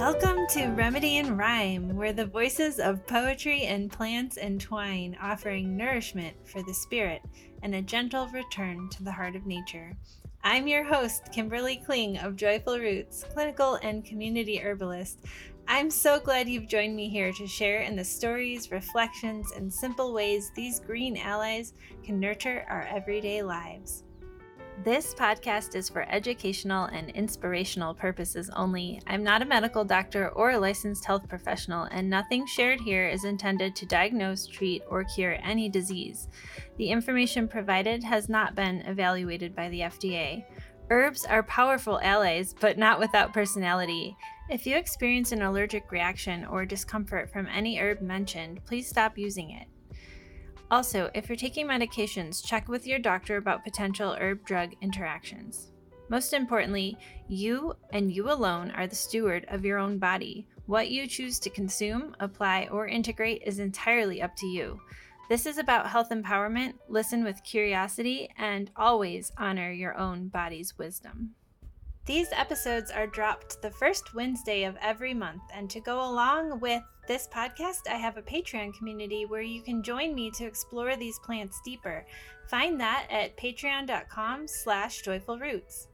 Welcome to Remedy and Rhyme, where the voices of poetry and plants entwine, offering nourishment for the spirit and a gentle return to the heart of nature. I'm your host, Kimberly Kling of Joyful Roots, clinical and community herbalist. I'm so glad you've joined me here to share in the stories, reflections, and simple ways these green allies can nurture our everyday lives. This podcast is for educational and inspirational purposes only. I'm not a medical doctor or a licensed health professional, and nothing shared here is intended to diagnose, treat, or cure any disease. The information provided has not been evaluated by the FDA. Herbs are powerful allies, but not without personality. If you experience an allergic reaction or discomfort from any herb mentioned, please stop using it. Also, if you're taking medications, check with your doctor about potential herb-drug interactions. Most importantly, you and you alone are the steward of your own body. What you choose to consume, apply, or integrate is entirely up to you. This is about health empowerment, listen with curiosity, and always honor your own body's wisdom. These episodes are dropped the first Wednesday of every month, and to go along with this podcast, I have a Patreon community where you can join me to explore these plants deeper. Find that at patreon.com/joyfulroots.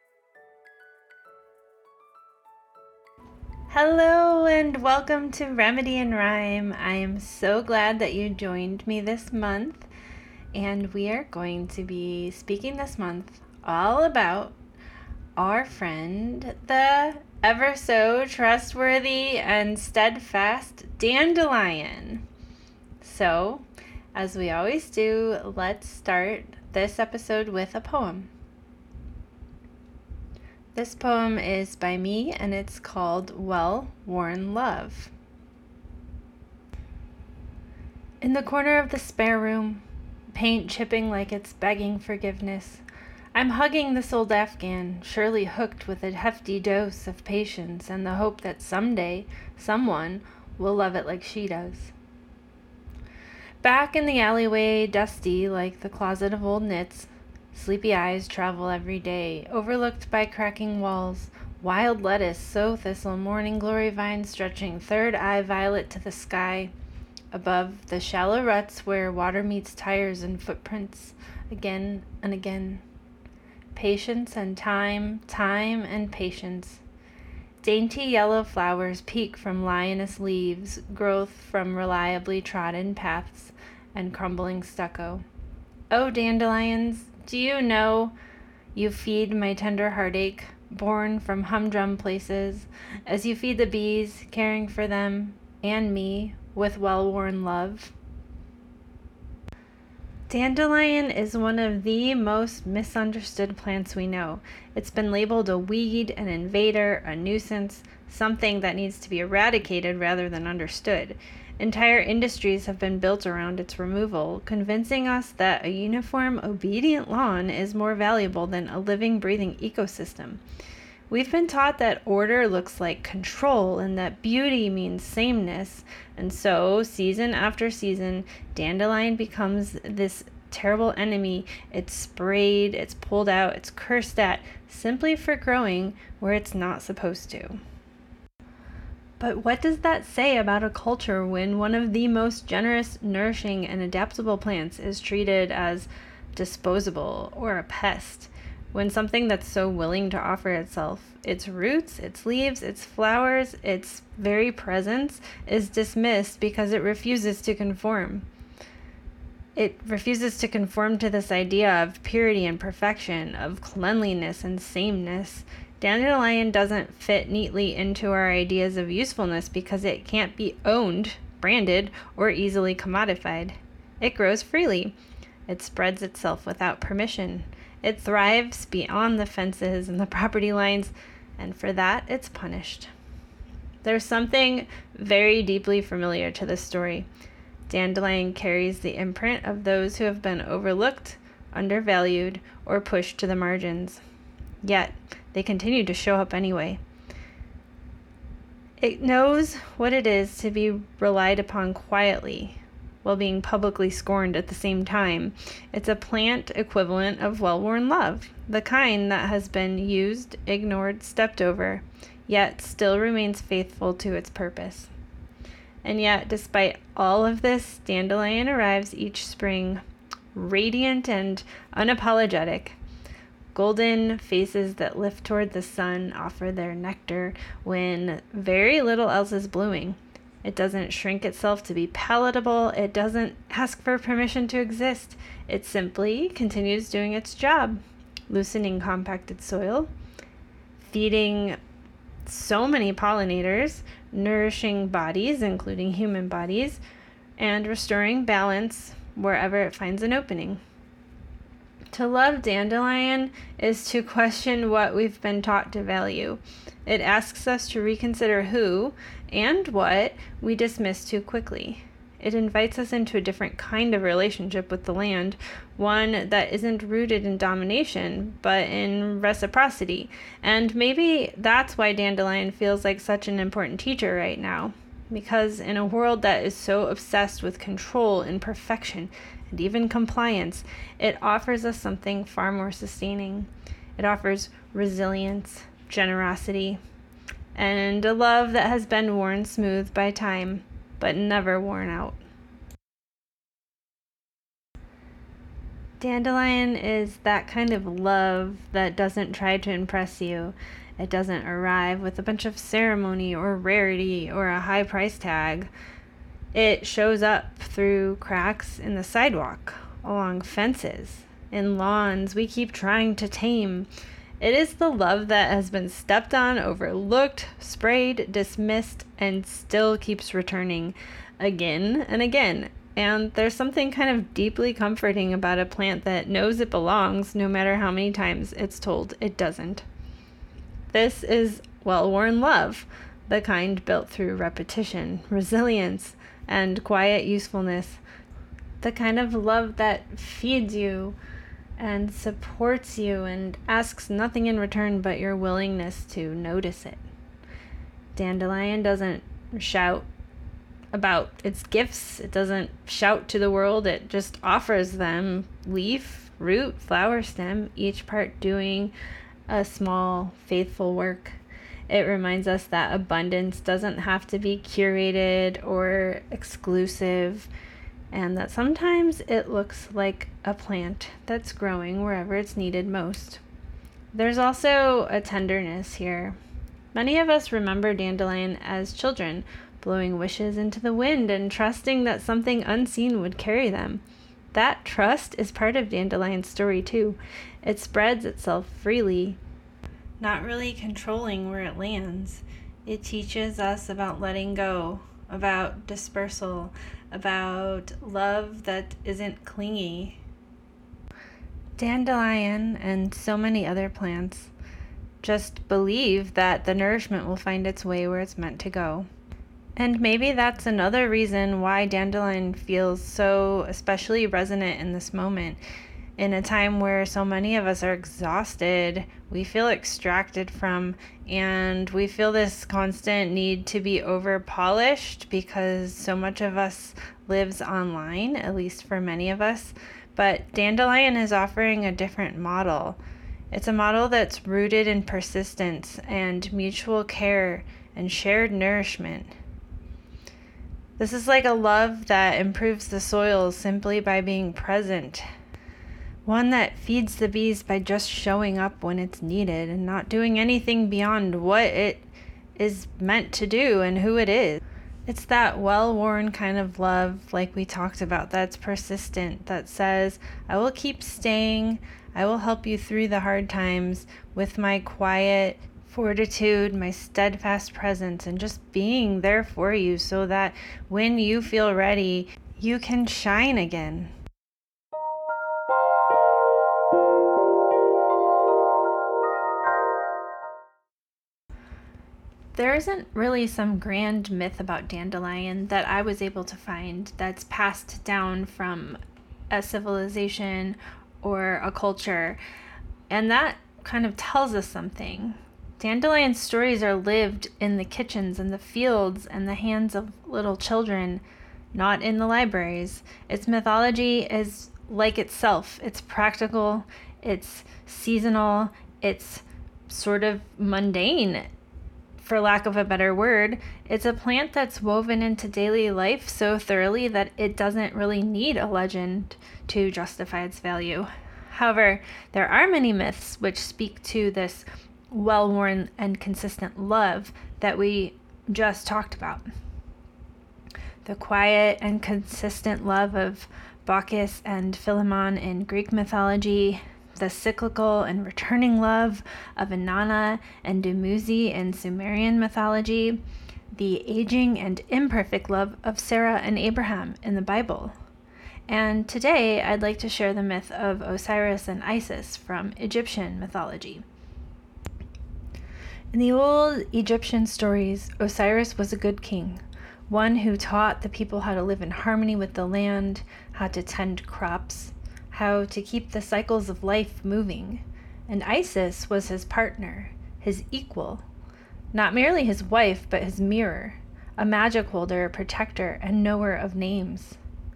Hello and welcome to Remedy and Rhyme. I am so glad that you joined me this month, and we are going to be speaking this month all about our friend, the ever so trustworthy and steadfast dandelion. So, as we always do, let's start this episode with a poem. This poem is by me and it's called Well-Worn Love. In the corner of the spare room, paint chipping like it's begging forgiveness, I'm hugging this old Afghan, surely hooked with a hefty dose of patience and the hope that someday someone will love it like she does. Back in the alleyway, dusty like the closet of old knits, sleepy eyes travel every day, overlooked by cracking walls, wild lettuce, sow thistle, morning glory vine stretching third eye violet to the sky, above the shallow ruts where water meets tires and footprints again and again. Patience and time and patience. Dainty yellow flowers peek from lioness leaves, growth from reliably trodden paths and crumbling stucco. Oh, dandelions, do you know you feed my tender heartache, born from humdrum places, as you feed the bees, caring for them and me with well-worn love? Dandelion is one of the most misunderstood plants we know. It's been labeled a weed, an invader, a nuisance, something that needs to be eradicated rather than understood. Entire industries have been built around its removal, convincing us that a uniform, obedient lawn is more valuable than a living, breathing ecosystem. We've been taught that order looks like control and that beauty means sameness, and so season after season, dandelion becomes this terrible enemy. It's sprayed, it's pulled out, it's cursed at, simply for growing where it's not supposed to. But what does that say about a culture when one of the most generous, nourishing, and adaptable plants is treated as disposable or a pest? When something that's so willing to offer itself, its roots, its leaves, its flowers, its very presence, is dismissed because it refuses to conform. It refuses to conform to this idea of purity and perfection, of cleanliness and sameness. Dandelion doesn't fit neatly into our ideas of usefulness because it can't be owned, branded, or easily commodified. It grows freely. It spreads itself without permission. It thrives beyond the fences and the property lines, and for that, it's punished. There's something very deeply familiar to this story. Dandelion carries the imprint of those who have been overlooked, undervalued, or pushed to the margins. Yet, they continue to show up anyway. It knows what it is to be relied upon quietly, while being publicly scorned at the same time. It's a plant equivalent of well-worn love, the kind that has been used, ignored, stepped over. yet still remains faithful to its purpose. And yet, despite all of this, dandelion arrives each spring, radiant and unapologetic. Golden faces that lift toward the sun offer their nectar when very little else is blooming. It doesn't shrink itself to be palatable. It doesn't ask for permission to exist. It simply continues doing its job, loosening compacted soil, feeding so many pollinators, nourishing bodies, including human bodies, and restoring balance wherever it finds an opening. To love dandelion is to question what we've been taught to value. It asks us to reconsider who and what we dismiss too quickly. It invites us into a different kind of relationship with the land, one that isn't rooted in domination, but in reciprocity. And maybe that's why dandelion feels like such an important teacher right now. Because in a world that is so obsessed with control and perfection and even compliance, it offers us something far more sustaining. It offers resilience, generosity, and a love that has been worn smooth by time, but never worn out. Dandelion is that kind of love that doesn't try to impress you. It doesn't arrive with a bunch of ceremony or rarity or a high price tag. It shows up through cracks in the sidewalk, along fences, in lawns we keep trying to tame. It is the love that has been stepped on, overlooked, sprayed, dismissed, and still keeps returning again and again. And there's something kind of deeply comforting about a plant that knows it belongs no matter how many times it's told it doesn't. This is well-worn love, the kind built through repetition, resilience, and quiet usefulness. The kind of love that feeds you and supports you and asks nothing in return but your willingness to notice it. Dandelion doesn't shout about its gifts. It doesn't shout to the world. It just offers them, leaf, root, flower, stem, each part doing a small, faithful work. It reminds us that abundance doesn't have to be curated or exclusive, and that sometimes it looks like a plant that's growing wherever it's needed most. There's also a tenderness here. Many of us remember dandelion as children, blowing wishes into the wind and trusting that something unseen would carry them. That trust is part of dandelion's story too. It spreads itself freely, not really controlling where it lands. It teaches us about letting go, about dispersal, about love that isn't clingy. Dandelion and so many other plants just believe that the nourishment will find its way where it's meant to go. And maybe that's another reason why dandelion feels so especially resonant in this moment. In a time where so many of us are exhausted, we feel extracted from, and we feel this constant need to be over polished because so much of us lives online, at least for many of us. But dandelion is offering a different model. It's a model that's rooted in persistence and mutual care and shared nourishment. This is like a love that improves the soil simply by being present. One that feeds the bees by just showing up when it's needed and not doing anything beyond what it is meant to do and who it is. It's that well-worn kind of love, like we talked about, that's persistent, that says, I will keep staying, I will help you through the hard times with my quiet fortitude, my steadfast presence, and just being there for you so that when you feel ready, you can shine again. There isn't really some grand myth about dandelion that I was able to find that's passed down from a civilization or a culture, and that kind of tells us something. Dandelion stories are lived in the kitchens and the fields and the hands of little children, not in the libraries. Its mythology is like itself. It's practical, it's seasonal, it's sort of mundane, for lack of a better word, it's a plant that's woven into daily life so thoroughly that it doesn't really need a legend to justify its value. However, there are many myths which speak to this well-worn and consistent love that we just talked about. The quiet and consistent love of Bacchus and Philemon in Greek mythology, the cyclical and returning love of Inanna and Dumuzi in Sumerian mythology, the aging and imperfect love of Sarah and Abraham in the Bible. And today I'd like to share the myth of Osiris and Isis from Egyptian mythology. In the old Egyptian stories, Osiris was a good king, one who taught the people how to live in harmony with the land, how to tend crops, how to keep the cycles of life moving. And Isis was his partner, his equal, not merely his wife, but his mirror, a magic holder, protector, and knower of names.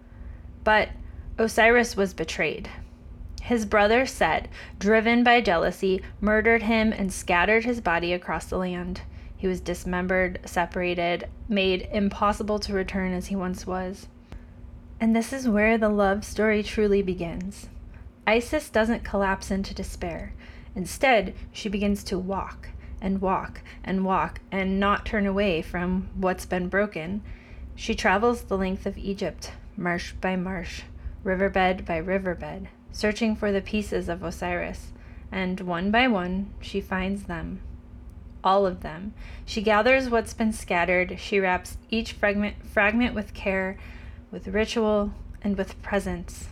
But Osiris was betrayed. His brother Set, driven by jealousy, murdered him and scattered his body across the land. He was dismembered, separated, made impossible to return as he once was. And this is where the love story truly begins. Isis doesn't collapse into despair. Instead, she begins to walk and walk and walk and not turn away from what's been broken. She travels the length of Egypt, marsh by marsh, riverbed by riverbed, searching for the pieces of Osiris, and one by one she finds them. All of them. She gathers what's been scattered. She wraps each fragment with care, with ritual, and with presence.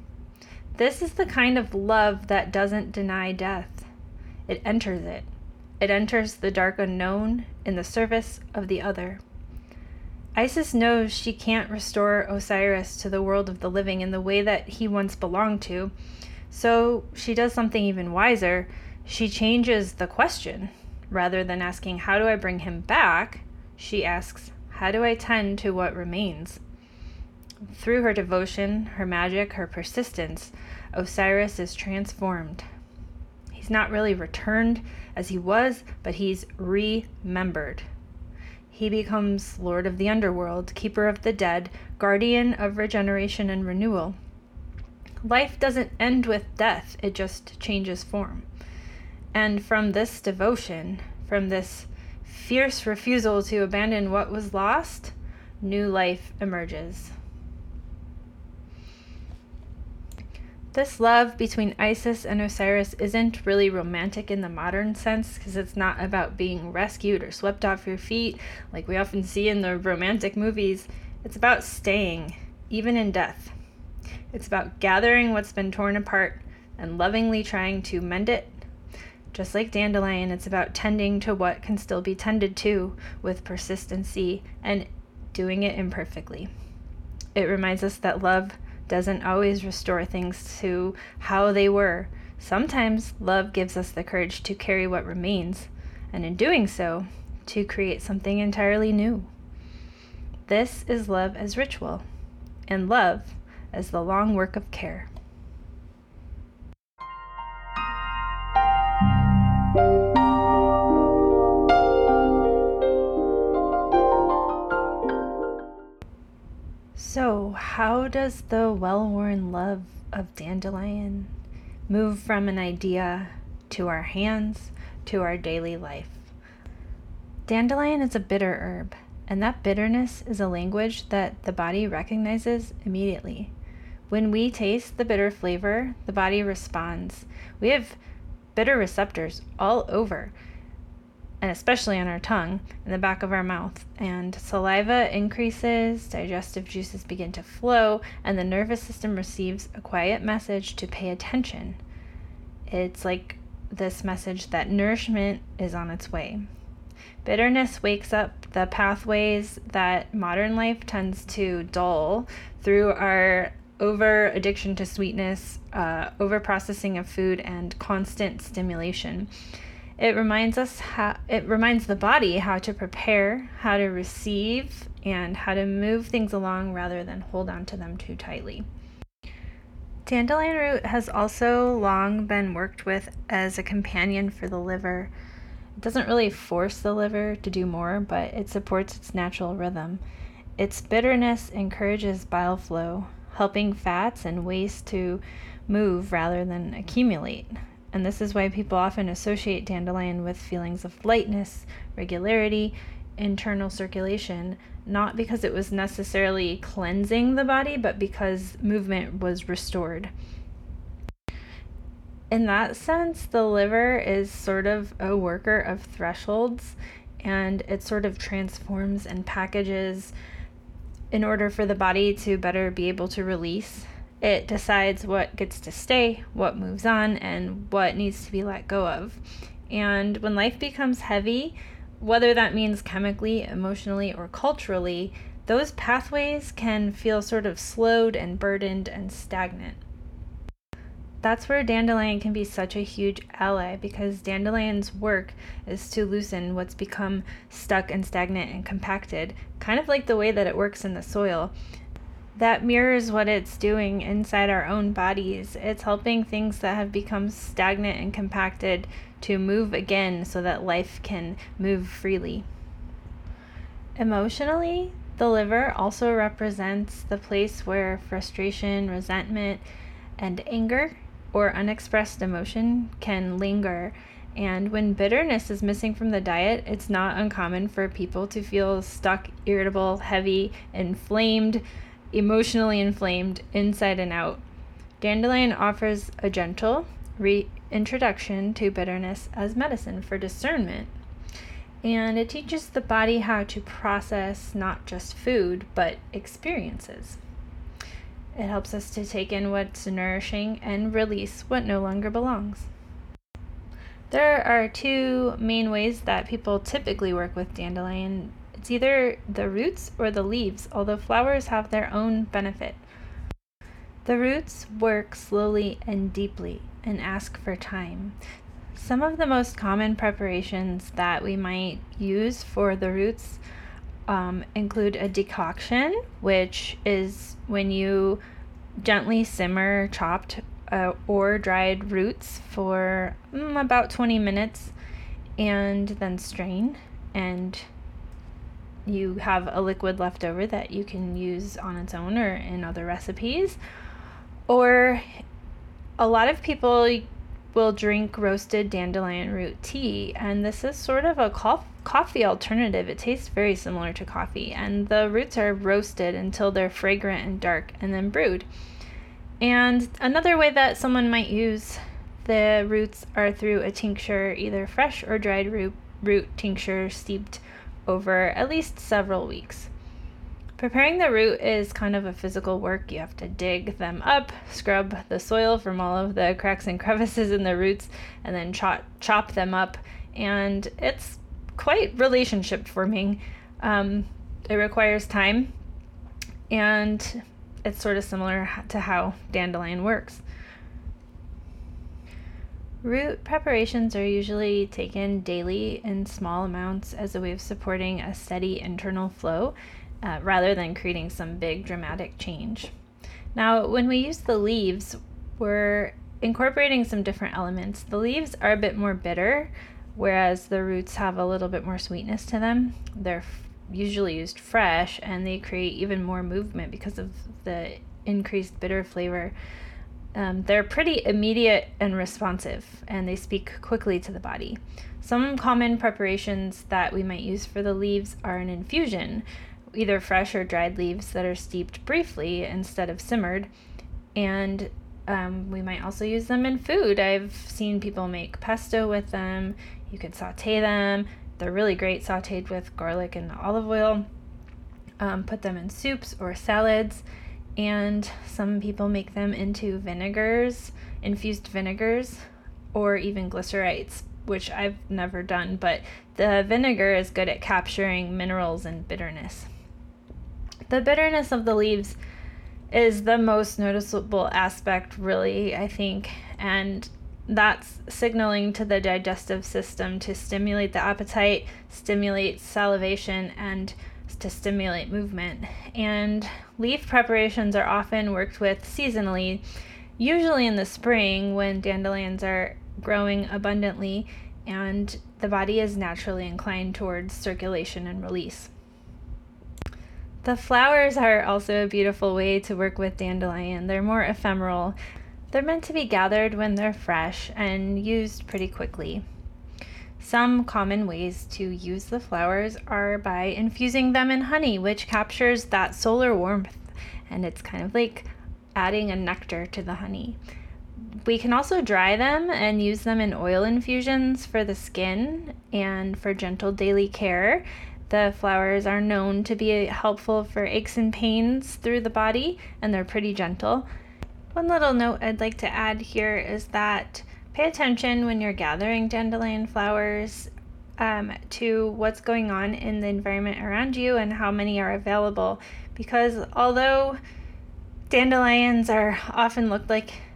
This is the kind of love that doesn't deny death. It enters it. It enters the dark unknown in the service of the other. Isis knows she can't restore Osiris to the world of the living in the way that he once belonged to, so she does something even wiser. She changes the question. Rather than asking, how do I bring him back? She asks, how do I tend to what remains? Through her devotion, her magic, her persistence, Osiris is transformed. He's not really returned as he was, but he's remembered. He becomes Lord of the Underworld, Keeper of the Dead, Guardian of regeneration and renewal. Life doesn't end with death, it just changes form. And from this devotion, from this fierce refusal to abandon what was lost, new life emerges. This love between Isis and Osiris isn't really romantic in the modern sense, because it's not about being rescued or swept off your feet like we often see in the romantic movies. It's about staying, even in death. It's about gathering what's been torn apart and lovingly trying to mend it. Just like Dandelion, it's about tending to what can still be tended to with persistency and doing it imperfectly. It reminds us that love doesn't always restore things to how they were. Sometimes love gives us the courage to carry what remains, and in doing so, to create something entirely new. This is love as ritual, and love as the long work of care. So, how does the well-worn love of Dandelion move from an idea to our hands, to our daily life? Dandelion is a bitter herb, and that bitterness is a language that the body recognizes immediately. When we taste the bitter flavor, the body responds. We have bitter receptors all over, and especially on our tongue, in the back of our mouth. And saliva increases, digestive juices begin to flow, and the nervous system receives a quiet message to pay attention. It's like this message that nourishment is on its way. Bitterness wakes up the pathways that modern life tends to dull through our over addiction to sweetness, over processing of food, and constant stimulation. It reminds the body how to prepare, how to receive, and how to move things along rather than hold on to them too tightly. Dandelion root has also long been worked with as a companion for the liver. It doesn't really force the liver to do more, but it supports its natural rhythm. Its bitterness encourages bile flow, helping fats and waste to move rather than accumulate. And this is why people often associate dandelion with feelings of lightness, regularity, internal circulation, not because it was necessarily cleansing the body, but because movement was restored. In that sense, the liver is sort of a worker of thresholds, and it sort of transforms and packages in order for the body to better be able to release. It decides what gets to stay, what moves on, and what needs to be let go of. And when life becomes heavy, whether that means chemically, emotionally, or culturally, those pathways can feel sort of slowed and burdened and stagnant. That's where dandelion can be such a huge ally, because dandelion's work is to loosen what's become stuck and stagnant and compacted, kind of like the way that it works in the soil. That mirrors what it's doing inside our own bodies. It's helping things that have become stagnant and compacted to move again so that life can move freely. Emotionally, the liver also represents the place where frustration, resentment, and anger or unexpressed emotion can linger. And when bitterness is missing from the diet, it's not uncommon for people to feel stuck, irritable, heavy, inflamed, emotionally inflamed inside and out. Dandelion offers a gentle reintroduction to bitterness as medicine for discernment. And it teaches the body how to process not just food, but experiences. It helps us to take in what's nourishing and release what no longer belongs. There are two main ways that people typically work with dandelion. It's either the roots or the leaves, although flowers have their own benefit. The roots work slowly and deeply and ask for time. Some of the most common preparations that we might use for the roots include a decoction, which is when you gently simmer chopped or dried roots for about 20 minutes and then strain, and you have a liquid left over that you can use on its own or in other recipes. Or a lot of people will drink roasted dandelion root tea, and this is sort of a coffee alternative. It tastes very similar to coffee, and the roots are roasted until they're fragrant and dark and then brewed. And another way that someone might use the roots are through a tincture, either fresh or dried root tincture steeped over at least several weeks. Preparing the root is kind of a physical work. You have to dig them up, scrub the soil from all of the cracks and crevices in the roots, and then chop them up. And it's quite relationship forming. It requires time, and it's sort of similar to how dandelion works. Root preparations are usually taken daily in small amounts as a way of supporting a steady internal flow, rather than creating some big dramatic change. Now, when we use the leaves, we're incorporating some different elements. The leaves are a bit more bitter, whereas the roots have a little bit more sweetness to them. They're usually used fresh, and they create even more movement because of the increased bitter flavor. They're pretty immediate and responsive, and they speak quickly to the body. Some common preparations that we might use for the leaves are an infusion, either fresh or dried leaves that are steeped briefly instead of simmered. And we might also use them in food. I've seen people make pesto with them. You could saute them. They're really great sauteed with garlic and olive oil. Put them in soups or salads. And some people make them into vinegars, infused vinegars, or even glycerites, which I've never done, but the vinegar is good at capturing minerals and bitterness. The bitterness of the leaves is the most noticeable aspect, really, I think, and that's signaling to the digestive system to stimulate the appetite, stimulate salivation, and to stimulate movement. And leaf preparations are often worked with seasonally, usually in the spring when dandelions are growing abundantly, and the body is naturally inclined towards circulation and release. The flowers are also a beautiful way to work with dandelion. They're more ephemeral. They're meant to be gathered when they're fresh and used pretty quickly. Some common ways to use the flowers are by infusing them in honey, which captures that solar warmth, and it's kind of like adding a nectar to the honey. We can also dry them and use them in oil infusions for the skin and for gentle daily care. The flowers are known to be helpful for aches and pains through the body, and they're pretty gentle. One little note I'd like to add here is that pay attention when you're gathering dandelion flowers to what's going on in the environment around you and how many are available, because although dandelions are often looked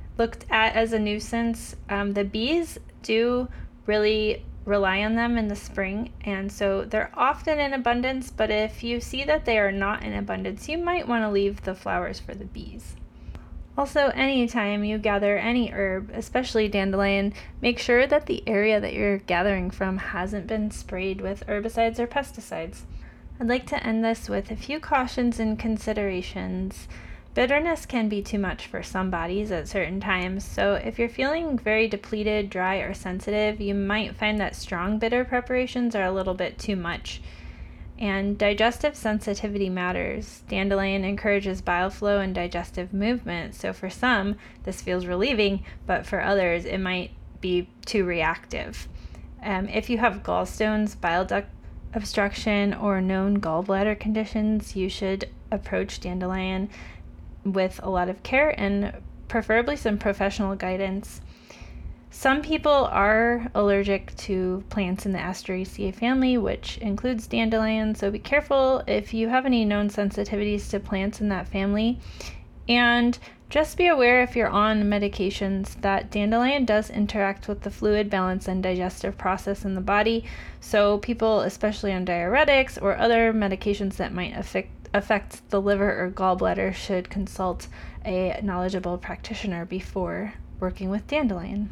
at as a nuisance, the bees do really rely on them in the spring, and so they're often in abundance, but if you see that they are not in abundance, you might want to leave the flowers for the bees. Also, anytime you gather any herb, especially dandelion, make sure that the area that you're gathering from hasn't been sprayed with herbicides or pesticides. I'd like to end this with a few cautions and considerations. Bitterness can be too much for some bodies at certain times, so if you're feeling very depleted, dry, or sensitive, you might find that strong bitter preparations are a little bit too much. And digestive sensitivity matters. Dandelion encourages bile flow and digestive movement, so for some, this feels relieving, but for others, it might be too reactive. If you have gallstones, bile duct obstruction, or known gallbladder conditions, you should approach dandelion with a lot of care and preferably some professional guidance. Some people are allergic to plants in the Asteraceae family, which includes dandelion, so be careful if you have any known sensitivities to plants in that family. And just be aware if you're on medications that dandelion does interact with the fluid balance and digestive process in the body, so people, especially on diuretics or other medications that might affect the liver or gallbladder, should consult a knowledgeable practitioner before working with dandelion.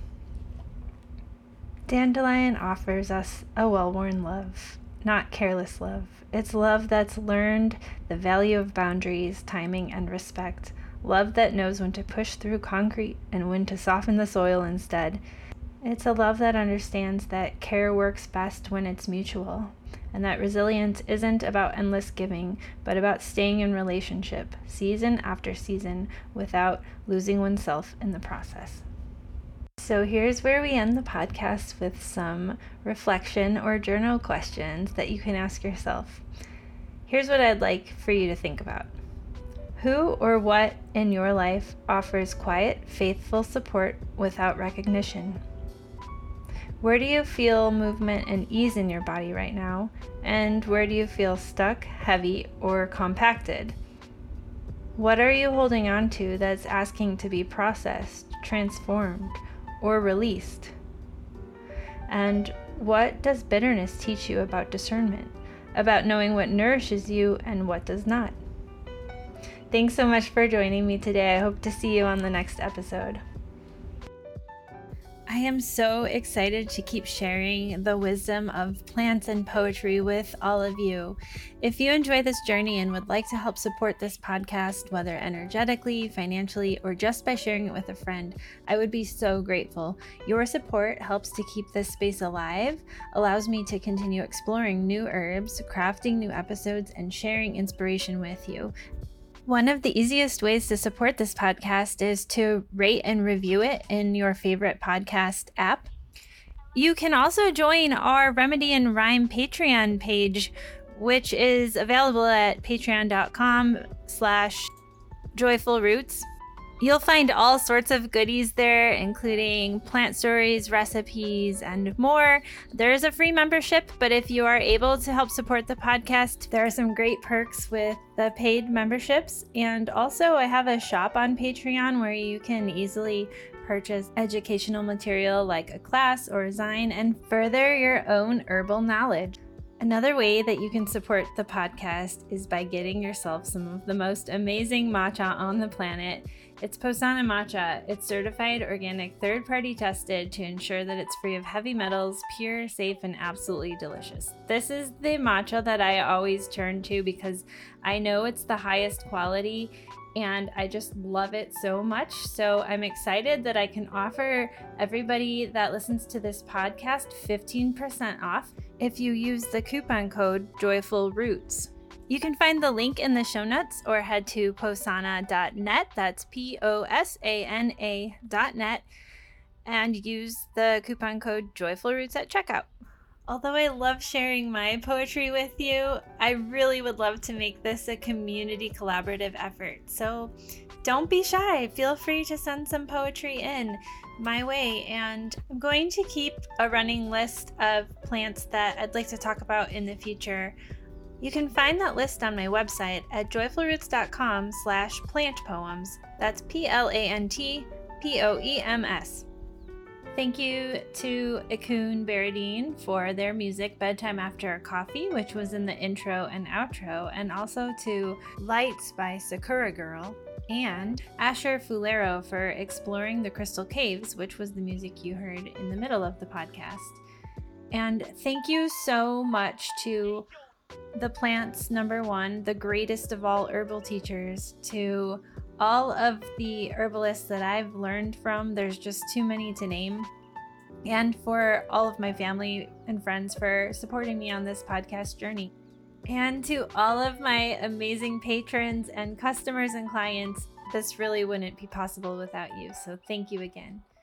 Dandelion offers us a well-worn love, not careless love. It's love that's learned the value of boundaries, timing, and respect. Love that knows when to push through concrete and when to soften the soil instead. It's a love that understands that care works best when it's mutual, and that resilience isn't about endless giving, but about staying in relationship, season after season, without losing oneself in the process. So here's where we end the podcast with some reflection or journal questions that you can ask yourself. Here's what I'd like for you to think about. Who or what in your life offers quiet, faithful support without recognition? Where do you feel movement and ease in your body right now? And where do you feel stuck, heavy, or compacted? What are you holding on to that's asking to be processed, transformed, or released? And what does bitterness teach you about discernment, about knowing what nourishes you and what does not? Thanks so much for joining me today. I hope to see you on the next episode. I am so excited to keep sharing the wisdom of plants and poetry with all of you. If you enjoy this journey and would like to help support this podcast, whether energetically, financially, or just by sharing it with a friend, I would be so grateful. Your support helps to keep this space alive, allows me to continue exploring new herbs, crafting new episodes, and sharing inspiration with you. One of the easiest ways to support this podcast is to rate and review it in your favorite podcast app. You can also join our Remedy and Rhyme Patreon page, which is available at patreon.com/joyfulroots. You'll find all sorts of goodies there, including plant stories, recipes, and more. There is a free membership, but if you are able to help support the podcast, there are some great perks with the paid memberships. And also, I have a shop on Patreon where you can easily purchase educational material like a class or a zine and further your own herbal knowledge. Another way that you can support the podcast is by getting yourself some of the most amazing matcha on the planet. It's Posana Matcha. It's certified, organic, third-party tested to ensure that it's free of heavy metals, pure, safe, and absolutely delicious. This is the matcha that I always turn to because I know it's the highest quality and I just love it so much. So I'm excited that I can offer everybody that listens to this podcast 15% off if you use the coupon code JoyfulRoots. You can find the link in the show notes or head to posana.net, that's posana.net, and use the coupon code JoyfulRoots at checkout. Although I love sharing my poetry with you, I really would love to make this a community collaborative effort. So don't be shy. Feel free to send some poetry in my way. And I'm going to keep a running list of plants that I'd like to talk about in the future. You can find that list on my website at joyfulroots.com/plantpoems. That's PLANTPOEMS. Thank you to Ikun Baradine for their music, Bedtime After Coffee, which was in the intro and outro, and also to Lights by Sakura Girl, and Asher Fulero for Exploring the Crystal Caves, which was the music you heard in the middle of the podcast. And thank you so much to the plants #1, the greatest of all herbal teachers, to all of the herbalists that I've learned from. There's just too many to name. And for all of my family and friends for supporting me on this podcast journey. And to all of my amazing patrons and customers and clients, this really wouldn't be possible without you. So thank you again.